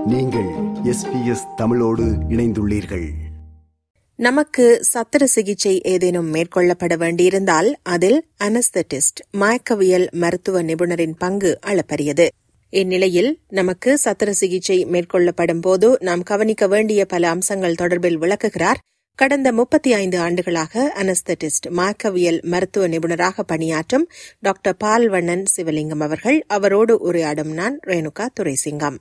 நீங்கள் SBS தமிழோடு இணைந்துள்ளீர்கள். நமக்கு சத்திர சிகிச்சை ஏதேனும் மேற்கொள்ளப்பட வேண்டியிருந்தால் அதில் அனஸ்தெட்டிஸ்ட் மயக்கவியல் மருத்துவ நிபுணரின் பங்கு அளப்பரியது. இந்நிலையில் நமக்கு சத்திர சிகிச்சை மேற்கொள்ளப்படும் போது நாம் கவனிக்க வேண்டிய பல அம்சங்கள் தொடர்பில் விளக்குகிறார் கடந்த 35 ஆண்டுகளாக அனஸ்தெட்டிஸ்ட் மயக்கவியல் மருத்துவ நிபுணராக பணியாற்றும் டாக்டர் பால்வண்ணன் சிவலிங்கம் அவர்கள். அவரோடு உரையாடும் நான் ரேணுகா துரைசிங்கம்.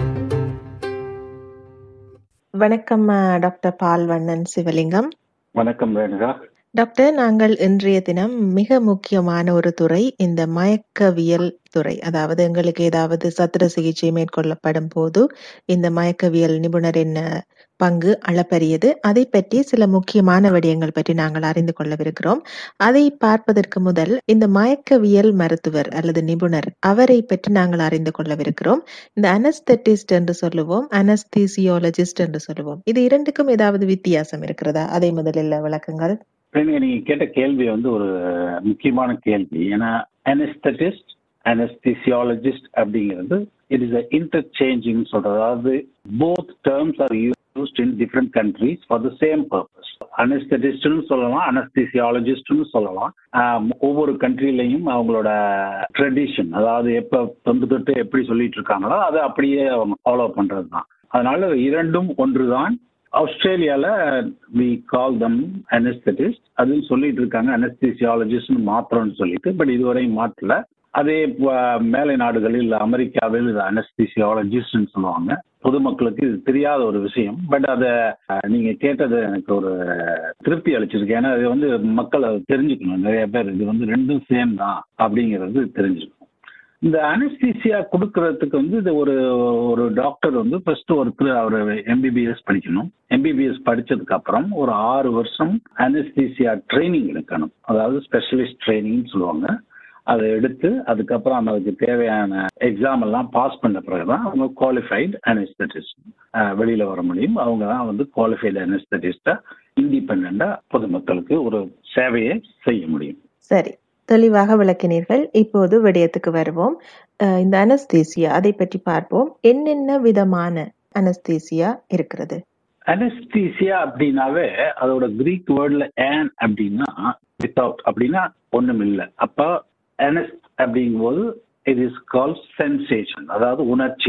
வணக்கம் டாக்டர் பால்வண்ணன் சிவலிங்கம். வணக்கம் ரேணுகா. டாக்டர், நாங்கள் இன்றைய தினம் மிக முக்கியமான ஒரு துறை, இந்த மயக்கவியல் துறை. அதாவது எங்களுக்கு ஏதாவது சத்திர சிகிச்சை மேற்கொள்ளப்படும் போது இந்த மயக்கவியல் நிபுணரின் பங்கு அளப்பரியது. அதை பற்றி சில முக்கியமான விடயங்கள் பற்றி நாங்கள் அறிந்து கொள்ளவிருக்கிறோம். அதை பார்ப்பதற்கு முதல் இந்த மயக்கவியல் மருத்துவர் அல்லது நிபுணர் அவரை பற்றி நாங்கள் அறிந்து கொள்ளவிருக்கிறோம். இந்த அனஸ்தெட்டிஸ்ட் என்று சொல்லுவோம், அனஸ்தீசியாலஜிஸ்ட் என்று சொல்லுவோம். இது இரண்டுக்கும் ஏதாவது வித்தியாசம் இருக்கிறதா? அதை முதலில் விளக்குங்கள். நீங்க கேட்ட கேள்வி ஒரு முக்கியமான கேள்வி. ஏன்னா அனஸ்தெட்டிஸ்ட் அனஸ்தீசியாலஜிஸ்ட் அப்படிங்கிறது இட் இஸ் இன்டர்சேஞ்சிங் சொல்றது. அதாவது both terms are used in different countries for the same purpose. அனஸ்தெட்டிஸ்ட்னு சொல்லலாம், அனஸ்தீசியாலஜிஸ்ட்னு சொல்லலாம். ஒவ்வொரு கண்ட்ரிலையும் அவங்களோட ட்ரெடிஷன், அதாவது எப்ப தொட்டு எப்படி சொல்லிட்டு இருக்காங்களோ அதை அப்படியே அவங்க ஃபாலோ பண்றது தான். அதனால இரண்டும் ஒன்றுதான். ஆஸ்திரேலியால we call them anesthetists. அதுவும் சொல்லிட்டு இருக்காங்க அனஸ்தீசியாலஜிஸ்ட் மாத்திரம்னு சொல்லிட்டு. பட் இதுவரையும் மாற்றல. அதே மேலை நாடுகளில் அமெரிக்காவில் இது அனஸ்தீசியாலஜிஸ்ட்னு சொல்லுவாங்க. பொதுமக்களுக்கு இது தெரியாத ஒரு விஷயம். பட் அதை நீங்க கேட்டது எனக்கு ஒரு திருப்தி அளிச்சிருக்கு. ஏன்னா இது மக்கள் அதை தெரிஞ்சுக்கணும். நிறைய பேர் இது ரெண்டும் சேம் தான் அப்படிங்கிறது தெரிஞ்சுக்கணும். இந்த அனஸ்தீசியா கொடுக்கறதுக்கு இது ஒரு டாக்டர் ஃபர்ஸ்ட் ஒருத்தர் அவர் எம்பிபிஎஸ் படிக்கணும். எம்பிபிஎஸ் படிச்சதுக்கு அப்புறம் ஒரு 6 வருஷம் அனஸ்தீசியா ட்ரைனிங் எடுக்கணும். அதாவது ஸ்பெஷலிஸ்ட் ட்ரைனிங் சொல்லுவாங்க. அதை எடுத்து அதுக்கப்புறம் அதுக்கு தேவையான எக்ஸாம் எல்லாம் பாஸ் பண்ண பிறகுதான் அவங்க குவாலிஃபைடு அனஸ்தெட்டிஸ்ட் வெளியில வர முடியும். அவங்க தான் குவாலிஃபைடு அனஸ்தெட்டிஸ்டா இண்டிபெண்டா பொதுமக்களுக்கு ஒரு சேவையை செய்ய முடியும். சரி, தெளிவாக விளக்கினீர்கள். இப்போது விடயத்துக்கு வருவோம். இந்த அனஸ்தீசியா அதை பற்றி பார்ப்போம். என்னென்ன விதமான அனஸ்தீசியா இருக்கிறது? அனஸ்தீசியா அப்படின்னாவே அதோட கிரீக் வேர்ட்ல ஏன் அப்படின்னா வித்தவுட் அப்படின்னா ஒண்ணும் இல்லை. அப்ப அனஸ் அப்படிங்கும்போது இட் இஸ் கால்ட் சென்சேஷன், அதாவது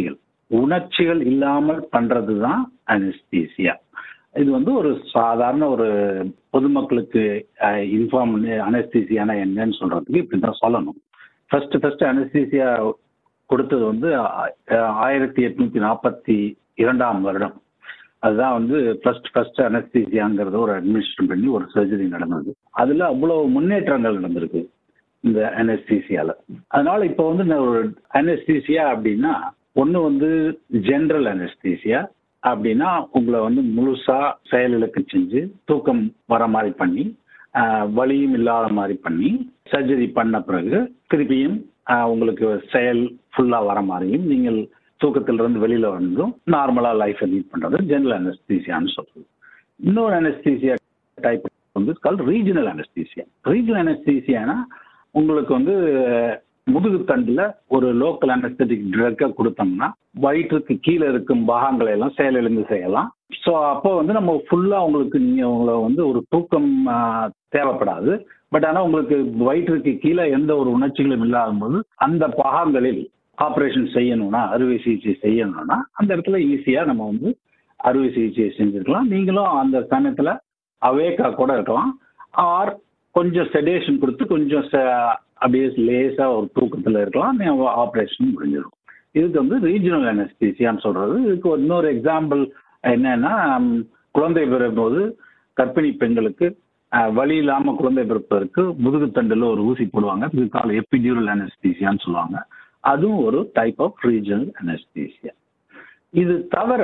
உணர்ச்சிகள் இல்லாமல் பண்றதுதான் அனஸ்தீசியா. இது ஒரு சாதாரண ஒரு பொதுமக்களுக்கு இன்ஃபார்ம் அனஸ்தீசியானா என்னன்னு சொல்றதுக்கு இப்படிதான் சொல்லணும். ஃபர்ஸ்ட் அனஸ்தீசியா கொடுத்தது 1842 வருடம். அதுதான் ஃபர்ஸ்ட் அனஸ்தீசியாங்கிறத ஒரு அட்மினிஸ்ட்ரேட் பண்ணி ஒரு சர்ஜரி நடந்தது. அதுல அவ்வளவு முன்னேற்றங்கள் நடந்திருக்கு இந்த அனஸ்தீசியால. அதனால இப்போ ஒரு அனஸ்தீசியா அப்படின்னா ஒண்ணு ஜெனரல் அனஸ்தீசியா அப்படின்னா உங்களை முழுசா செயலிழக்க செஞ்சு தூக்கம் வர மாதிரி பண்ணி வலியும் இல்லாத மாதிரி பண்ணி சர்ஜரி பண்ண பிறகு திருப்பியும் உங்களுக்கு செயல் ஃபுல்லா வர மாதிரியும் நீங்கள் தூக்கத்திலிருந்து வெளியில நார்மலா லைஃப் லீட் பண்றது ஜெனரல் அனஸ்தீசியான்னு சொல்றது. இன்னொரு anaesthesia type call regional anaesthesia. Regional அனஸ்தீசியானா உங்களுக்கு முதுகு தண்டுல ஒரு லோக்கல் அனஸ்தெட்டிக் ட்ரக்கை கொடுத்தோம்னா வயிற்றுக்கு கீழே இருக்கும் பாகங்களை எல்லாம் செயலிழந்து செய்யலாம். ஸோ அப்போ நம்ம ஃபுல்லா உங்களை ஒரு தூக்கம் தேவைப்படாது. பட் ஆனா உங்களுக்கு வயிற்றுக்கு கீழே எந்த ஒரு உணர்ச்சிகளும் இல்லாத போது அந்த பாகங்களில் ஆப்ரேஷன் செய்யணும்னா, அறுவை சிகிச்சை செய்யணும்னா அந்த இடத்துல ஈஸியா நம்ம அறுவை சிகிச்சை செஞ்சிருக்கலாம். நீங்களும் அந்த சமயத்துல அவேக்கா கூட இருக்கலாம். ஆர் கொஞ்சம் செடேஷன் கொடுத்து கொஞ்சம் அப்படியே லேசா ஒரு தூக்கத்துல இருக்கலாம். ஆப்ரேஷன் முடிஞ்சிடும். இதுக்கு ரீஜனல் அனஸ்தீசியான்னு சொல்றது. இதுக்கு இன்னொரு எக்ஸாம்பிள் என்னன்னா, குழந்தை பிறப்போது கர்ப்பிணி பெண்களுக்கு வலி இல்லாம குழந்தை பிறப்பதற்கு முதுகு தண்டுல ஒரு ஊசி போடுவாங்க. இது கால் எபிடியூரல் அனஸ்தீசியான்னு சொல்லுவாங்க. அதுவும் ஒரு டைப் ஆஃப் ரீஜனல் அனஸ்தீசியா. இது தவிர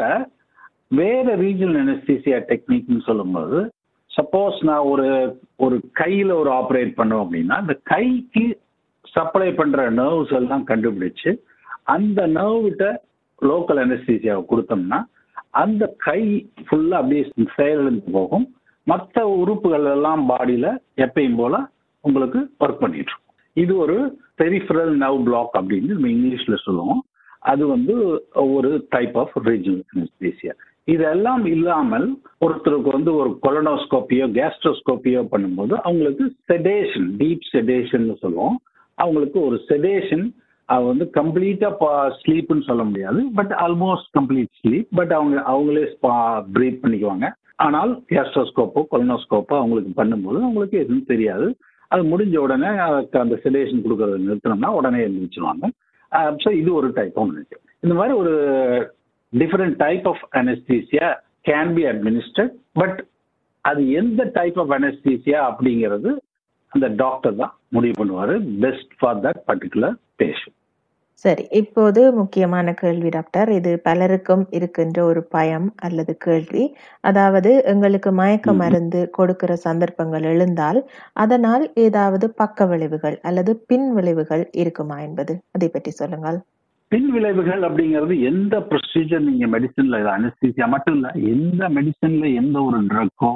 வேற ரீஜனல் அனஸ்தீசியா டெக்னிக்னு சொல்லும்போது, சப்போஸ் நான் ஒரு கையில ஒரு ஆப்ரேட் பண்ணோம் அப்படின்னா இந்த கைக்கு சப்ளை பண்ற நர்வ்ஸ் எல்லாம் கண்டுபிடிச்சு அந்த நர்வ்கிட்ட லோக்கல் அனஸ்தீசியாவை கொடுத்தோம்னா அந்த கை ஃபுல்லா அப்படியே செயலிழந்து போகும். மற்ற உறுப்புகள் எல்லாம் பாடியில எப்பயும் போல உங்களுக்கு ஒர்க் பண்ணிட்டு இருக்கும். இது ஒரு பெரிஃபரல் நர்வ் பிளாக் அப்படின்னு நம்ம இங்கிலீஷ்ல சொல்லுவோம். அது வந்து ஒரு டைப் ஆஃப் ரீஜனல் அனஸ்தீசியா. இதெல்லாம் இல்லாமல் ஒருத்தருக்கு வந்து ஒரு கொலனோஸ்கோப்பியோ கேஸ்ட்ரோஸ்கோப்பியோ பண்ணும்போது அவங்களுக்கு செடேஷன், டீப் செடேஷன் சொல்லுவோம். அவங்களுக்கு ஒரு செடேஷன் வந்து கம்ப்ளீட்டா ஸ்லீப்னு சொல்ல முடியாது, but almost complete sleep. But அவங்களே பிரீத் பண்ணிக்குவாங்க. ஆனால் கேஸ்ட்ரோஸ்கோப்போ கொலனோஸ்கோப்போ அவங்களுக்கு பண்ணும்போது அவங்களுக்கு எதுவும் தெரியாது. அது முடிஞ்ச உடனே அந்த செடேஷன் கொடுக்கறத நிறுத்தினோம்னா உடனே எழுந்திரிச்சிருவாங்க. ஸோ இது ஒரு டைப் ஆஃப் இருக்கு. இந்த மாதிரி ஒரு different type of anaesthesia can be administered. But அது எந்த டைப் ஆஃப் அனஸ்தீசியா அப்படிங்கிறது அந்த டாக்டர் தான் முடிவு பண்ணுவாரு, best for that particular patient. சரி, இப்போது முக்கியமான கேள்வி டாக்டர். இது பலருக்கும் இருக்கின்ற ஒரு பயம் அல்லது கேள்வி. அதாவது எங்களுக்கு மயக்க மருந்து கொடுக்கிற சந்தர்ப்பங்கள் எழுந்தால் அதனால் ஏதாவது பக்க விளைவுகள் அல்லது பின் விளைவுகள் இருக்குமா என்பது, அதை பற்றி சொல்லுங்கள். பின் விளைவுகள் அப்படிங்கிறது எந்த ப்ரொசீஜர் நீங்க மெடிசன்ல, அனஸ்தீசியா மட்டும் இல்ல, எந்த மெடிசன்ல எந்த ஒரு ட்ரக்கோ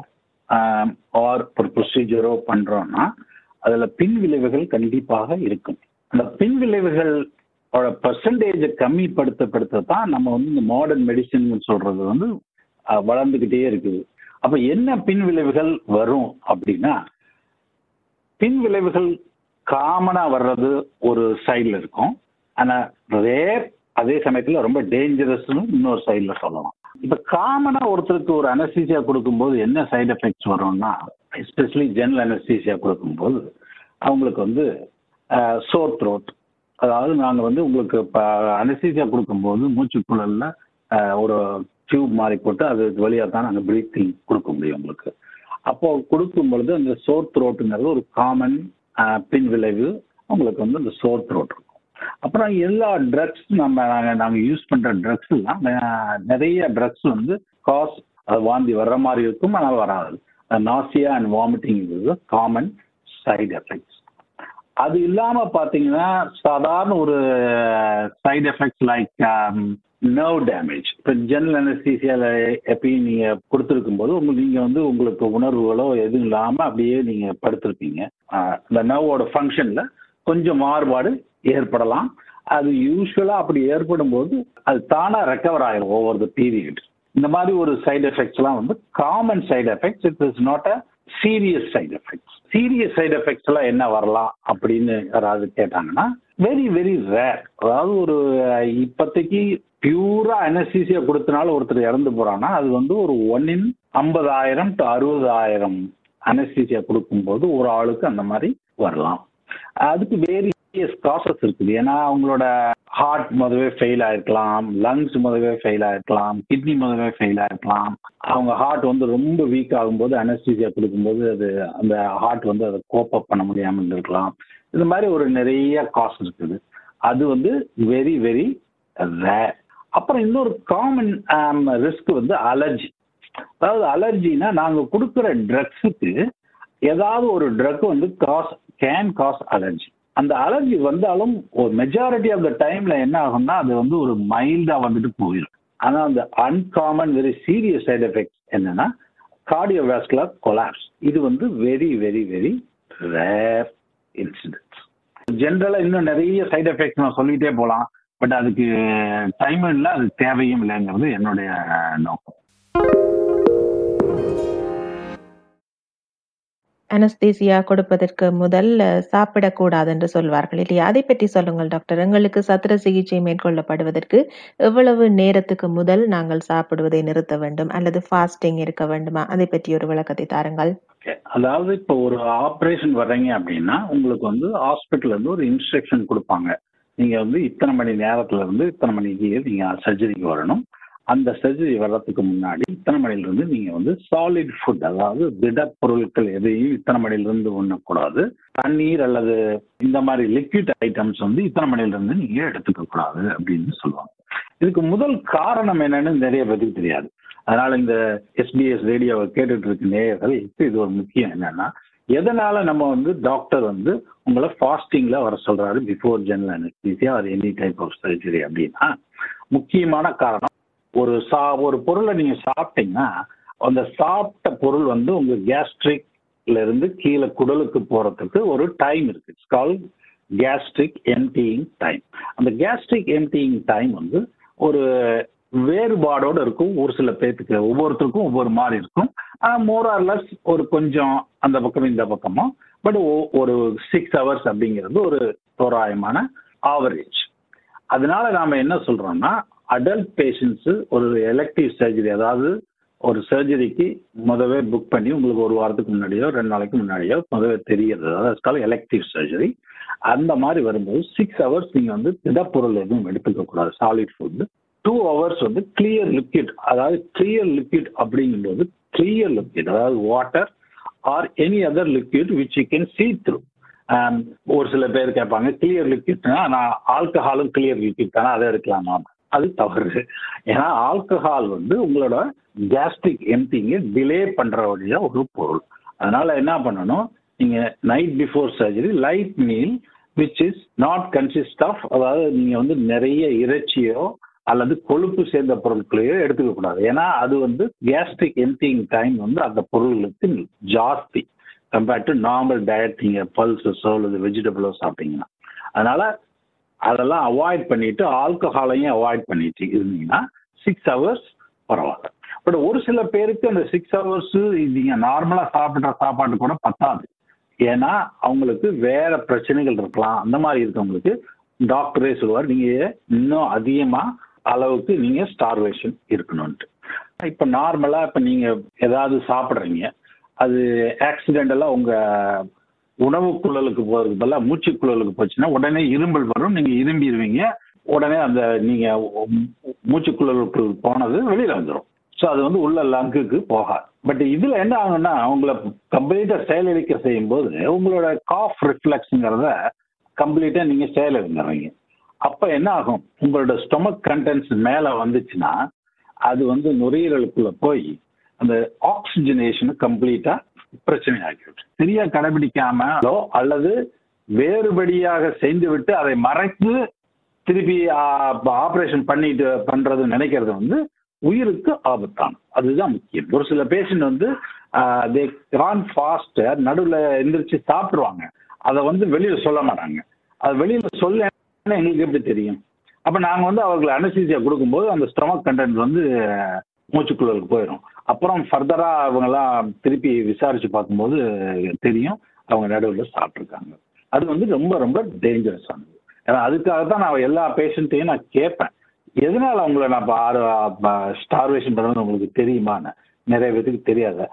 ஆர் ஒரு ப்ரொசீஜரோ பண்றோம்னா அதுல பின் விளைவுகள் கண்டிப்பாக இருக்கும். அந்த பின் விளைவுகள் பர்சன்டேஜை கம்மிப்படுத்த தான் நம்ம வந்து இந்த மாடர்ன் மெடிசன் சொல்றது வந்து வளர்ந்துகிட்டே இருக்குது. அப்ப என்ன பின் விளைவுகள் வரும் அப்படின்னா, பின் விளைவுகள் காமனா வர்றது ஒரு சைட்ல இருக்கும், ஆனா ரேர், அதே சமயத்துல ரொம்ப டேஞ்சரஸ்னு இன்னொரு சைட்ல சொல்லலாம். இப்ப காமனா ஒருத்தருக்கு ஒரு அனஸ்தீசியா கொடுக்கும்போது என்ன சைடு எஃபெக்ட்ஸ் வரும்னா, எஸ்பெஷலி ஜெனரல் அனஸ்தீசியா கொடுக்கும்போது அவங்களுக்கு வந்து சோர் த்ரோட். அதாவது நாங்கள் வந்து உங்களுக்கு இப்போ அனஸ்தீசியா கொடுக்கும்போது மூச்சுக்குழல்ல ஒரு டியூப் மாதிரி போட்டு அது வழியாக தான் நாங்கள் பிரீத்திங் கொடுக்க முடியும் உங்களுக்கு. அப்போ கொடுக்கும் பொழுது அந்த சோர் த்ரோட்டுங்கிறது ஒரு காமன் பின் விளைவு உங்களுக்கு வந்து அந்த சோர் த்ரோட் இருக்கும். அப்புறம் எல்லா ட்ரக்ஸ் நாங்கள் யூஸ் பண்ணுற ட்ரக்ஸ் எல்லாம் நிறைய ட்ரக்ஸ் வந்து காஸ் அது வாந்தி வர்ற மாதிரி இருக்கும், ஆனால் வராது. Nausea and vomiting common side effects. அது இல்லாம பாத்தீங்கன்னா சாதாரண ஒரு side effects like nerve damage. இப்போ ஜெனரல் அனஸ்தீசியால எப்பயும் நீங்க கொடுத்துருக்கும் போது நீங்க வந்து உங்களுக்கு உணர்வுகளோ எதுவும் இல்லாம அப்படியே நீங்க படுத்திருப்பீங்க. இந்த நர்வோட ஃபங்க்ஷன்ல கொஞ்சம் மாறுபாடு ஏற்படலாம். அது யூஸ்வலா அப்படி ஏற்படும் போது அது தானா ரெக்கவர் ஆயிரும் ஓவர் த பீரியட். இந்த மாதிரி ஒரு சைடு எஃபெக்ட்ஸ் எல்லாம் வந்து common side effects. It is not a serious side effects. Serious side effects எல்லாம் என்ன வரலாம் அப்படின்னு யாராவது கேட்டாங்கன்னா, வெரி வெரி ரேர். அதாவது ஒரு இப்போதைக்கு பியூரா அனஸ்தீசியா கொடுத்தனால ஒருத்தர் இறந்து போறான்னா அது வந்து ஒரு 1 in 50,000 to 60,000 அனஸ்தீசியா கொடுக்கும்போது ஒரு ஆளுக்கு அந்த மாதிரி வரலாம். அதுக்கு வேரியஸ் காசஸ் இருக்குது. ஏன்னா அவங்களோட ஹார்ட் முதவே ஃபெயில் ஆயிருக்கலாம், லங்ஸ் முதவே ஃபெயில் ஆயிருக்கலாம், கிட்னி முதவே ஃபெயில் ஆயிருக்கலாம். அவங்க ஹார்ட் வந்து ரொம்ப வீக் ஆகும்போது அனஸ்தீசியா கொடுக்கும்போது அது அந்த ஹார்ட் வந்து அதை கோப் அப் பண்ண முடியாமல் இருக்கலாம். இந்த மாதிரி ஒரு நிறைய காசு இருக்குது. அது வந்து வெரி வெரி ரேர். அப்புறம் இன்னொரு காமன் ரிஸ்க் வந்து அலர்ஜி. அதாவது அலர்ஜினா நாங்கள் கொடுக்குற ட்ரக்ஸுக்கு ஏதாவது ஒரு ட்ரக் வந்து கேன் காஸ் அலர்ஜி. அந்த அலர்ஜி வந்தாலும் ஒரு மெஜாரிட்டி ஆஃப் த டைம்ல என்ன ஆகும்னா அது வந்து ஒரு மைல்டா வந்துட்டு போயிடும். ஆனால் அந்த uncommon very serious side effect என்னன்னா கார்டியோவாஸ்குலர் கொலாப்ஸ். இது வந்து very very very rare incidents. ஜென்ரலா இன்னும் நிறைய சைடு எஃபெக்ட்ஸ் நான் சொல்லிட்டே போகலாம், பட் அதுக்கு டைம் இல்லை, அது தேவையும் இல்லைங்கிறது என்னுடைய நோக்கம். அனஸ்தீசியா கொடுப்பதற்கு முதல் சாப்பிடக்கூடாது என்று சொல்வார்கள் இல்லையா? அதை பற்றி சொல்லுங்கள் டாக்டர். எங்களுக்கு சத்திர சிகிச்சை மேற்கொள்ளப்படுவதற்கு எவ்வளவு நேரத்துக்கு முதல் நாங்கள் சாப்பிடுவதை நிறுத்த வேண்டும் அல்லது ஃபாஸ்டிங் இருக்க வேண்டுமா? அதை பற்றி ஒரு விளக்கத்தை தாருங்கள். அதாவது இப்போ ஒரு ஆப்ரேஷன் வர்றீங்க அப்படின்னா உங்களுக்கு வந்து ஹாஸ்பிட்டல்ல இருந்து ஒரு இன்ஸ்ட்ரக்ஷன் கொடுப்பாங்க. நீங்க வந்து இத்தனை மணி நேரத்துல இருந்து இத்தனை மணிக்கு நீங்க சர்ஜரிக்கு வரணும். அந்த சர்ஜரி வர்றதுக்கு முன்னாடி இத்தனை மணிலிருந்து நீங்க வந்து சாலிட் ஃபுட், அதாவது திட பொருட்கள் எதையும் இத்தனை மணிலிருந்து உண்ணக்கூடாது. தண்ணீர் அல்லது இந்த மாதிரி லிக்விட் ஐட்டம்ஸ் வந்து இத்தனை மணிலிருந்து நீங்க எடுத்துக்க கூடாது அப்படின்னு சொல்லுவாங்க. இதுக்கு முதல் காரணம் என்னன்னு நிறைய பேருக்கு தெரியாது. அதனால இந்த SBS ரேடியோவை கேட்டுட்டு இருக்க நேயர்களுக்கு இது ஒரு முக்கியம் என்னன்னா, எதனால நம்ம வந்து டாக்டர் வந்து உங்களை ஃபாஸ்டிங்ல வர சொல்றாரு before general anaesthesia or any type of surgery அப்படின்னா, முக்கியமான காரணம் ஒரு பொருளை நீங்க சாப்பிட்டீங்கன்னா அந்த சாப்பிட்ட பொருள் வந்து உங்க கேஸ்ட்ரிக்ல இருந்து கீழே குடலுக்கு போறதுக்கு ஒரு டைம் இருக்கு. It's called gastric emptying time. அந்த கேஸ்ட்ரிக் எம்டியிங் டைம் வந்து ஒரு வேறுபாடோடு இருக்கும். ஒரு சில பேருக்கு ஒவ்வொருத்தருக்கும் ஒவ்வொரு மாதிரி இருக்கும். மோர் ஆர் லெஸ் ஒரு கொஞ்சம் அந்த பக்கம் இந்த பக்கமா, பட் ஒரு 6 hours அப்படிங்கிறது ஒரு தோராயமான ஆவரேஜ். அதனால நாம என்ன சொல்றோம்னா, அடல்ட் பேஷண்ட்ஸ் ஒரு எலெக்டிவ் சர்ஜரி, அதாவது ஒரு சர்ஜரிக்கு முதவே புக் பண்ணி உங்களுக்கு ஒரு வாரத்துக்கு முன்னாடியோ 2 நாளைக்கு முன்னாடியோ முதவே தெரியுது, அதாவது எலெக்டிவ் சர்ஜரி. அந்த மாதிரி வரும்போது 6 hours நீங்க வந்து திடப்பொருள் எதுவும் எடுத்துக்க கூடாது, சாலிட் ஃபுட். 2 hours வந்து கிளியர் லிக்விட், அதாவது கிளியர் லிக்விட் அப்படிங்கும்போது கிளியர் லிக்விட், அதாவது water or any other liquid which you can see through. ஒரு சில பேர் கேட்பாங்க, கிளியர் லிக்விட்னா நான் ஆல்கஹாலும் கிளியர் லிக்விட் தானே, அதை எடுக்கலாமா? அது தவறு. ஏன்னா ஆல்கஹால் வந்து உங்களோட கேஸ்ட்ரிக் எம்டிங்க டிலே பண்ற வழியா ஒரு பொருள். அதனால என்ன பண்ணணும், நீங்க night before surgery light meal which is not consist of, அதாவது நீங்க வந்து நிறைய இறைச்சியோ அல்லது கொழுப்பு சேர்ந்த பொருட்களையோ எடுத்துக்க கூடாது. ஏன்னா அது வந்து கேஸ்ட்ரிக் எம்டிங் டைம் வந்து அந்த பொருள்களுக்கு ஜாஸ்தி கம்பேர்ட் டு நார்மல் டயட். நீங்க பல்சஸோ அல்லது வெஜிடபிளோ சாப்பிட்டீங்கன்னா, அதனால அதெல்லாம் அவாய்ட் பண்ணிட்டு ஆல்கஹாலையும் அவாய்ட் பண்ணிட்டு இருந்தீங்கன்னா 6 hours பரவாயில்ல. பட் ஒரு சில பேருக்கு அந்த 6 hours நீங்க நார்மலா சாப்பிட்ற சாப்பாடு கூட பத்தாது. ஏன்னா அவங்களுக்கு வேற பிரச்சனைகள் இருக்கலாம். அந்த மாதிரி இருக்கவங்களுக்கு டாக்டரே சொல்லுவார், நீங்க இன்னும் அதிகமா அளவுக்கு நீங்க ஸ்டார்வேஷன் இருக்கணும்ட்டு. இப்ப நார்மலா இப்ப நீங்க ஏதாவது சாப்பிட்றீங்க, அது ஆக்சிடென்டலா உங்க உணவு குழலுக்கு போறதுக்கு பதிலாக மூச்சு குழலுக்கு போச்சுன்னா உடனே இரும்பல் வரும், நீங்க இரும்பிடுவீங்க, உடனே அந்த நீங்க மூச்சு குழலுக்கு போனது வெளியில வந்துடும். ஸோ அது வந்து உள்ள லங்குக்கு போகாது. பட் இதுல என்ன ஆகும்னா, உங்களை கம்ப்ளீட்டா செயலிழக்க செய்யும் போது உங்களோட காஃப் ரிஃப்ளெக்ஸுங்கிறத கம்ப்ளீட்டா நீங்க செயலிழந்துடுறீங்க. அப்ப என்ன ஆகும், உங்களோட ஸ்டொமக் கண்டென்ட்ஸ் மேல வந்துச்சுன்னா அது வந்து நுரையீரலுக்குள்ள போய் அந்த ஆக்சிஜனேஷன் கம்ப்ளீட்டா பிரச்சனை ஆகிவிடும். சரியா கடைபிடிக்காமலோ அல்லது வேறுபடியாக செய்து விட்டு அதை மறைத்து திருப்பி ஆபரேஷன் பண்றது நினைக்கிறது வந்து உயிருக்கு ஆபத்தான. அதுதான் முக்கியம். ஒரு சில பேஷண்ட் வந்து தே கான் ஃபாஸ்ட் நடுவில் எந்திரிச்சு சாப்பிடுவாங்க, அதை வந்து வெளியில சொல்ல மாட்டாங்க. அது வெளியில சொல்ல எங்களுக்கு எப்படி தெரியும்? அப்ப நாங்க வந்து அவர்களுக்கு அனஸ்தீசியா கொடுக்கும்போது அந்த ஸ்டொமக் கண்டென்ட் வந்து மூச்சுக்குள்ளலுக்கு போயிடும். அப்புறம் ஃபர்தரா அவங்கெல்லாம் திருப்பி விசாரிச்சு பார்க்கும்போது தெரியும் அவங்க நடுவில் சாப்பிட்ருக்காங்க. அது வந்து ரொம்ப ரொம்ப டேஞ்சரஸ் ஆனது. ஏன்னா அதுக்காக தான் நான் எல்லா பேஷண்ட்டையும் நான் கேட்பேன், எதனால அவங்கள நான் ஸ்டார்வேஷன் பண்ணுறது உங்களுக்கு தெரியுமான்னு. நிறைய பேருக்கு தெரியாது.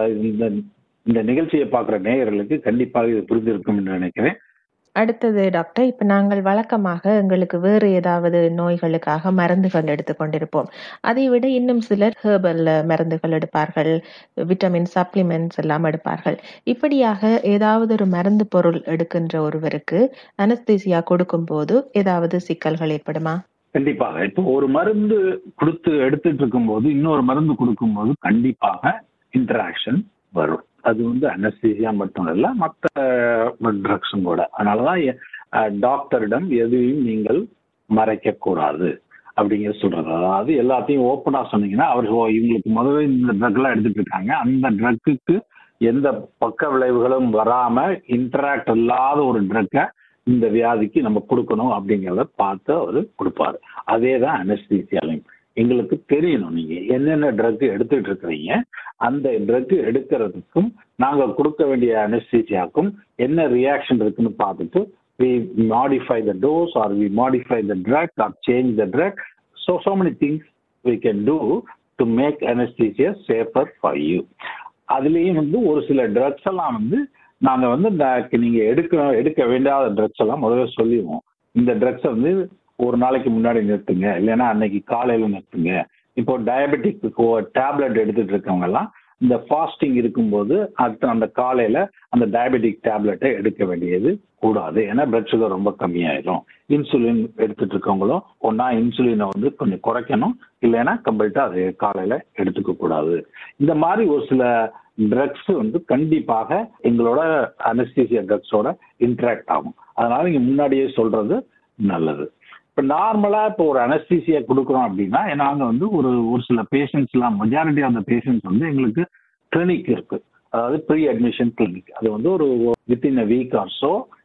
இந்த நிகழ்ச்சியை பார்க்குற நேயர்களுக்கு கண்டிப்பாக இது புரிந்திருக்கும் என்று நினைக்கிறேன். அடுத்தது டாக்டர், இப்ப நாங்கள் வழக்கமாக எங்களுக்கு வேறு ஏதாவது நோய்களுக்காக மருந்துகள் எடுத்துக்கொண்டிருப்போம். அதை விட இன்னும் சிலர் ஹெர்பல் மருந்துகள் எடுப்பார்கள், விட்டமின் சப்ளிமெண்ட்ஸ் எல்லாம் எடுப்பார்கள். இப்படியாக ஏதாவது ஒரு மருந்து பொருள் எடுக்கின்ற ஒருவருக்கு அனஸ்தீசியா கொடுக்கும் போது ஏதாவது சிக்கல்கள் ஏற்படுமா? கண்டிப்பாக. இப்போ ஒரு மருந்து எடுத்துட்டு இருக்கும்போது இன்னொரு மருந்து கொடுக்கும்போது கண்டிப்பாக இன்டராக்ஷன் வரும். அது வந்து அனஸ்தீசியா மட்டும் இல்லை, மற்ற ட்ரக்ஸும் கூட. அதனாலதான் டாக்டரிடம் எதையும் நீங்கள் மறைக்க கூடாது அப்படிங்கிற சொல்றது. அதாவது எல்லாத்தையும் ஓப்பனா சொன்னீங்கன்னா அவர் இவங்களுக்கு முதல்ல இந்த ட்ரக் எல்லாம் எடுத்துட்டு இருக்காங்க, அந்த ட்ரக்குக்கு எந்த பக்க விளைவுகளும் வராம இன்டராக்ட் இல்லாத ஒரு ட்ரக்கை இந்த வியாதிக்கு நம்ம கொடுக்கணும் அப்படிங்கிறத பார்த்து அவர் கொடுப்பாரு. அதே தான் அனஸ்தீசியாலையும். எங்களுக்கு தெரியணும் நீங்க என்னென்ன ட்ரக் எடுத்துட்டு இருக்கிறீங்க, அந்த ட்ரக் எடுக்கிறதுக்கும் நாங்க கொடுக்க வேண்டிய அனஸ்தீசியாக்கும் என்ன ரியாக்ஷன் இருக்குன்னு பார்த்துட்டு we modify the dose or we modify the drug or change the drug. So many things we can do to make anesthesia safer for you. அதுலேயும் வந்து ஒரு சில ட்ரக்ஸ் எல்லாம் வந்து நாங்க வந்து நீங்க எடுக்க வேண்டாத ட்ரக்ஸ் எல்லாம் முதல்ல சொல்லிடுவோம். இந்த ட்ரக்ஸை வந்து ஒரு நாளைக்கு முன்னாடி நிறுத்துங்க, இல்லைன்னா அன்னைக்கு காலையில நிறுத்துங்க. இப்போ டயபெட்டிக் டேப்லெட் எடுத்துட்டு இருக்கவங்க எல்லாம் இந்த ஃபாஸ்டிங் இருக்கும்போது அந்த காலையில அந்த டயபெட்டிக் டேப்லெட்டை எடுக்க வேண்டியது கூடாது. ஏன்னா பிளட் சுகர் ரொம்ப கம்மியாயிடும். இன்சுலின் எடுத்துட்டு இருக்கவங்களும் ஒன்னா இன்சுலினை வந்து கொஞ்சம் குறைக்கணும், இல்லைன்னா கம்ப்ளீட்டா அது காலையில எடுத்துக்க கூடாது. இந்த மாதிரி ஒரு சில ட்ரக்ஸ் வந்து கண்டிப்பாக எங்களோட அனஸ்தீசியா ட்ரக்ஸோட இன்டராக்ட் ஆகும். அதனால நீங்க முன்னாடியே சொல்றது நல்லது. இப்போ நார்மலா இப்போ ஒரு அனஸ்தீசியா கொடுக்குறோம் அப்படின்னா நாங்கள் வந்து ஒரு சில பேஷண்ட்ஸ்லாம், மெஜாரிட்டி ஆஃப் த பேஷண்ட்ஸ் வந்து எங்களுக்கு கிளினிக் இருக்கு, அதாவது ப்ரீ அட்மிஷன் கிளினிக். அது வந்து ஒரு within a week or so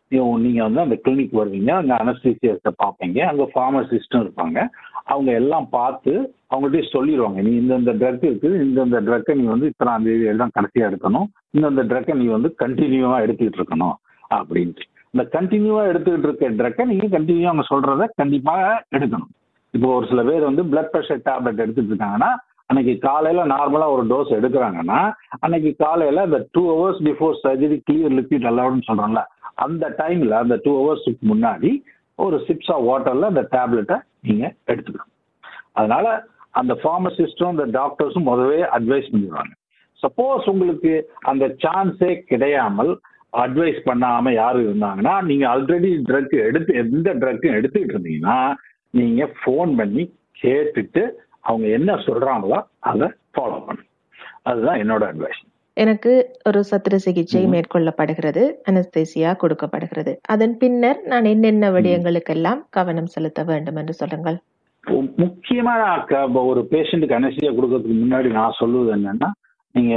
நீங்க வந்து அந்த கிளினிக் வருவீங்க, அங்க அனஸ்தீசியாஸ்ட பார்ப்பீங்க, அங்க ஃபார்மசிஸ்டும் இருப்பாங்க. அவங்க எல்லாம் பார்த்து அவங்கள்ட்ட சொல்லிடுவாங்க, நீ இந்த ட்ரக் இருக்குது, இந்த ட்ரக்கை நீ வந்து இத்தனாம் தேதி எல்லாம் கடைசியா எடுக்கணும், இந்த ட்ரக்கை நீ வந்து கண்டினியூவா எடுத்துக்கிட்டு இருக்கணும் அப்படின்ட்டு. இந்த கண்டினியூவா எடுத்துக்கிட்டு இருக்க ட்ரக்கை நீங்க கண்டினியூவா அவங்க சொல்றத கண்டிப்பாக எடுக்கணும். இப்போ ஒரு சில பேர் வந்து பிளட் ப்ரெஷர் டேப்லெட் எடுத்துட்டு இருக்காங்கன்னா, அன்னைக்கு காலையில நார்மலா ஒரு டோஸ் எடுக்கிறாங்கன்னா, அன்னைக்கு காலையில அந்த 2 hours before surgery clear liquid அலவுட்னு சொல்றோம்ல, அந்த டைம்ல அந்த 2 hours முன்னாடி ஒரு சிப்ஸ் ஆஃப் வாட்டர்ல அந்த டேப்லெட்டை நீங்க எடுத்துக்கணும். அதனால அந்த ஃபார்மசிஸ்டும் அந்த டாக்டர்ஸும் முதவே அட்வைஸ் பண்ணிடுவாங்க. சப்போஸ் உங்களுக்கு அந்த சான்ஸே கிடையாமல் அட்வைஸ் பண்ணாம யாரும் இருந்தாங்கன்னா, நீங்க ஆல்ரெடி எந்த ட்ரக்கும் எடுத்துக்கிட்டு இருந்தீங்கன்னா, நீங்க ஃபோன் பண்ணி கேட்டுட்டு அவங்க என்ன சொல்றாங்களோ அதை ஃபாலோ பண்ணுங்க. அதுதான் என்னோட அட்வைஸ். எனக்கு ஒரு சத்திர சிகிச்சை மேற்கொள்ளப்படுகிறது, அனஸ்தேசியா கொடுக்கப்படுகிறது. அதன் பின்னர் நான் என்னென்ன விடயங்களுக்கெல்லாம் கவனம் செலுத்த வேண்டும் என்று சொல்லுங்கள். முக்கியமா ஒரு பேஷண்ட்டுக்கு அனஸ்தேசியா கொடுக்கறதுக்கு முன்னாடி நான் சொல்லுவது என்னன்னா, நீங்க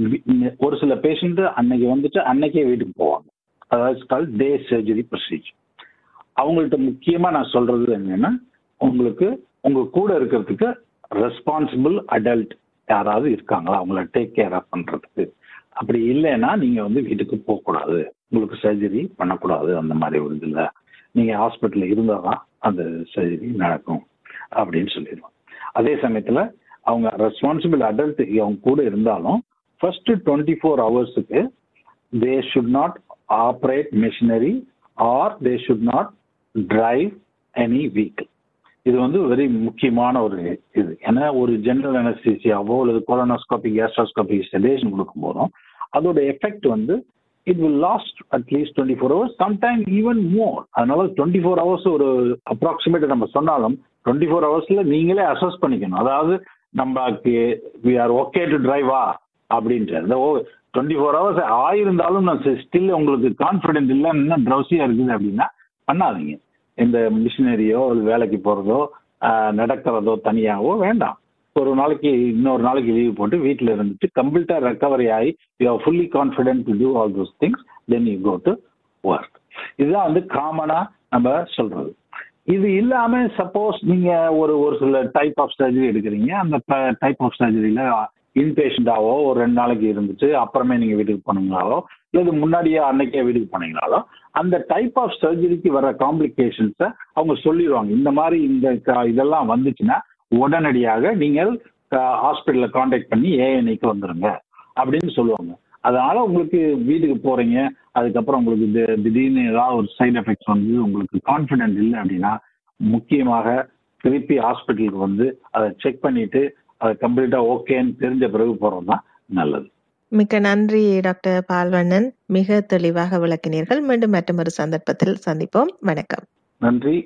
ஒரு சில பேஷண்ட் அன்னைக்கு வந்துட்டு அன்னைக்கே வீட்டுக்கு போவாங்க. அதாவது டே சர்ஜரி ப்ரொசீஜர். அவங்கள்ட்ட முக்கியமா நான் சொல்றது என்னன்னா, உங்களுக்கு உங்க கூட இருக்கிறதுக்கு ரெஸ்பான்சிபிள் அடல்ட் யாராவது இருக்காங்களா அவங்கள டேக் கேர் பண்றதுக்கு. அப்படி இல்லைன்னா நீங்க வந்து வீட்டுக்கு போகக்கூடாது, உங்களுக்கு சர்ஜரி பண்ணக்கூடாது. அந்த மாதிரி ஒரு இதில் நீங்க ஹாஸ்பிட்டல்ல இருந்தால் தான் அந்த சர்ஜரி நடக்கும் அப்படின்னு சொல்லிடுவோம். அதே சமயத்துல அவங்க ரெஸ்பான்சிபிள் அடல்ட் அவங்க கூட இருந்தாலும் ஃபர்ஸ்ட் 24 ஹவர்ஸுக்கு they should not operate machinery or they should not drive any vehicle. இது வந்து வெரி முக்கியமான ஒரு இது. ஏன்னா ஒரு ஜெனரல் அனஸ்தீசியாவோ அல்லது கொலனோஸ்கோபி கேஸ்ட்ரோஸ்கோபி செடேஷன் கொடுக்கும் போதும் அதோட எஃபெக்ட் வந்து it will last at least 24 hours, sometime even more. அதனால 24 hours ஒரு அப்ராக்சிமேட் நம்ம சொன்னாலும் 24 hours நீங்களே அசஸ் பண்ணிக்கணும். அதாவது நமக்கு வி ஆர் ஓகே டு டிரைவா அப்படின்ட்டு. அந்த 24 hours ஆயிருந்தாலும் ஸ்டில் உங்களுக்கு கான்ஃபிடென்ட் இல்லை, இன்னும் ட்ரௌசியா இருக்குது அப்படின்னா பண்ணாதீங்க. இந்த மிஷினரியோ வேலைக்கு போறதோ நடக்கிறதோ தனியாவோ வேண்டாம். ஒரு நாளைக்கு இன்னொரு நாளைக்கு லீவ் போட்டு வீட்டில் இருந்துட்டு கம்ப்ளீட்டா ரெக்கவரி ஆகி you are fully confident to do all those things, then you go to work. இதுதான் வந்து காமனா நம்ம சொல்றது. இது இல்லாம சப்போஸ் நீங்க ஒரு சில டைப் ஆஃப் சர்ஜரி எடுக்கிறீங்க, அந்த டைப் ஆஃப் சர்ஜரியில இன்பேஷண்டாவோ ஒரு 2 நாளைக்கு இருந்துட்டு அப்புறமே நீங்க வீட்டுக்கு போனீங்களாலோ இல்லது முன்னாடியே அன்னைக்கே வீட்டுக்கு போனீங்களாலோ அந்த டைப் ஆஃப் சர்ஜரிக்கு வர காம்ப்ளிகேஷன்ஸை அவங்க சொல்லிடுவாங்க. இந்த மாதிரி இதெல்லாம் வந்துச்சுன்னா உடனடியாக நீங்கள் ஹாஸ்பிட்டல்ல கான்டாக்ட் பண்ணி ஏஎன்ஐக்கு வந்துருங்க அப்படின்னு சொல்லுவாங்க. அதனால உங்களுக்கு வீட்டுக்கு போறீங்க, அதுக்கப்புறம் உங்களுக்கு திடீர்னு ஏதாவது ஒரு சைட் எஃபெக்ட்ஸ் வந்து உங்களுக்கு கான்ஃபிடென்ட் இல்லை அப்படின்னா முக்கியமாக திருப்பி ஹாஸ்பிட்டலுக்கு வந்து அதை செக் பண்ணிட்டு அதை கம்ப்ளீட்டா ஓகேன்னு தெரிஞ்ச பிறகு போறது தான் நல்லது. மிக்க நன்றி டாக்டர் பால்வண்ணன், மிக தெளிவாக விளக்கினீர்கள். மீண்டும் மற்றொரு சந்தர்ப்பத்தில் சந்திப்போம். வணக்கம். நன்றி.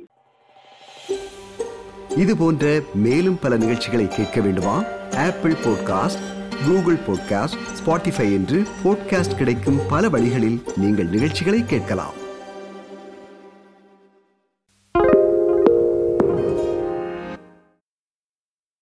இது போன்ற மேலும் பல நிகழ்ச்சிகளை கேட்க வேண்டுமா? Apple podcast, Google podcast, Spotify என்று பாட்காஸ்ட் கிடைக்கும் பல வழிகளில் நீங்கள் நிகழ்ச்சிகளை கேட்கலாம்.